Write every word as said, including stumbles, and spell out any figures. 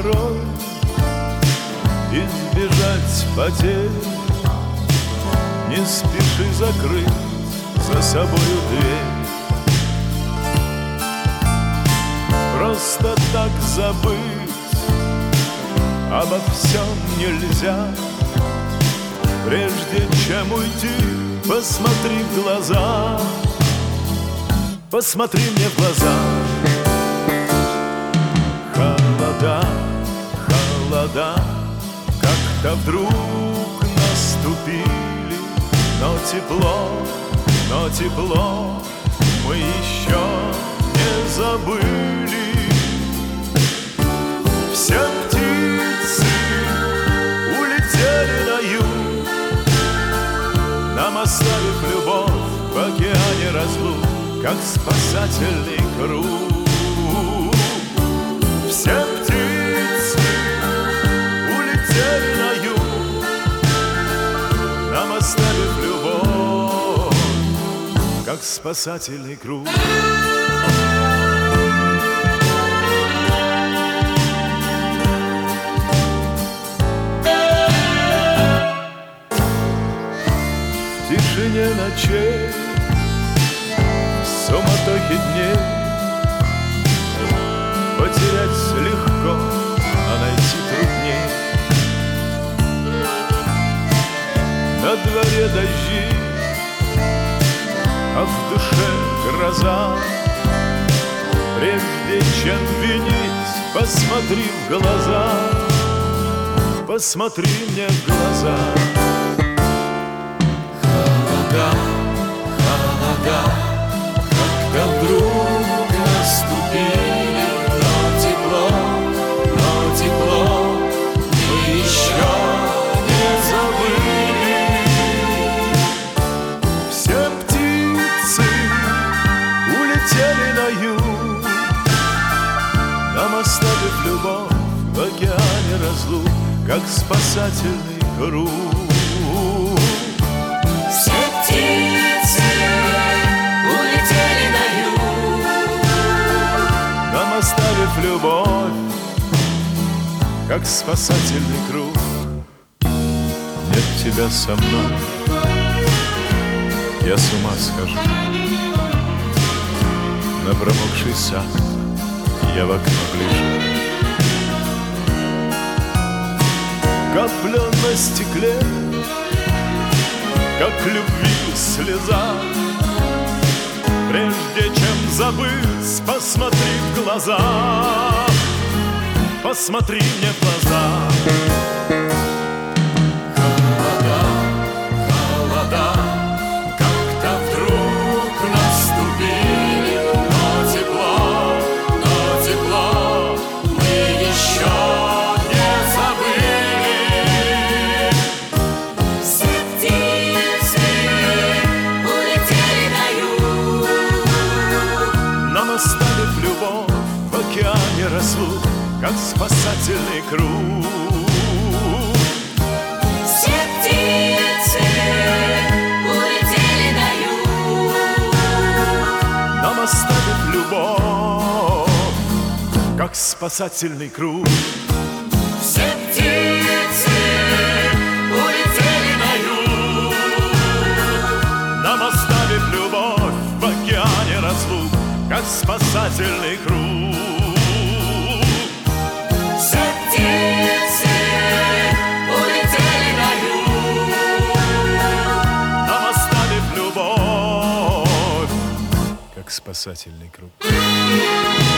порой избежать потерь. Не спеши закрыть за собою дверь. Просто так забыть обо всем нельзя. Прежде чем уйти, посмотри в глаза. Посмотри мне в глаза. Холода, холода как-то вдруг наступили. Но тепло, но тепло мы еще не забыли. Все птицы улетели на юг, нам оставив любовь в океане разлук, как спасательный круг. Все птицы улетели на юг, нам оставив любовь, как спасательный круг. В тишине ночей, в суматохе дней потерять легко, а найти трудней. На дворе дожди, а в душе гроза. Прежде чем винить, посмотри в глаза. Посмотри мне в глаза. Холода, холода как-то вдруг наступили. Но тепло, но тепло мы еще не забыли. Все птицы улетели на юг, нам оставив любовь в океане разлук, как спасательный круг. Все птицы улетели на юг, нам оставив любовь, как спасательный круг. Нет тебя со мной, я с ума схожу. На промокший сад я в окно гляжу. Капля на стекле, как любви слеза. Прежде чем забыть, посмотри в глаза. Посмотри мне в глаза. Холода, холода как-то вдруг наступили. Но тепло, но тепло мы еще не забыли. все птицы улетели на юг, Нам оставив любовь в океане разлук, как спасательный круг. все птицы улетели на юг, Нам оставив любовь, как спасательный круг. все птицы улетели на юг, Нам оставив любовь в океане разлук, как спасательный круг. все птицы улетели на юг, Нам оставив любовь, как спасательный круг.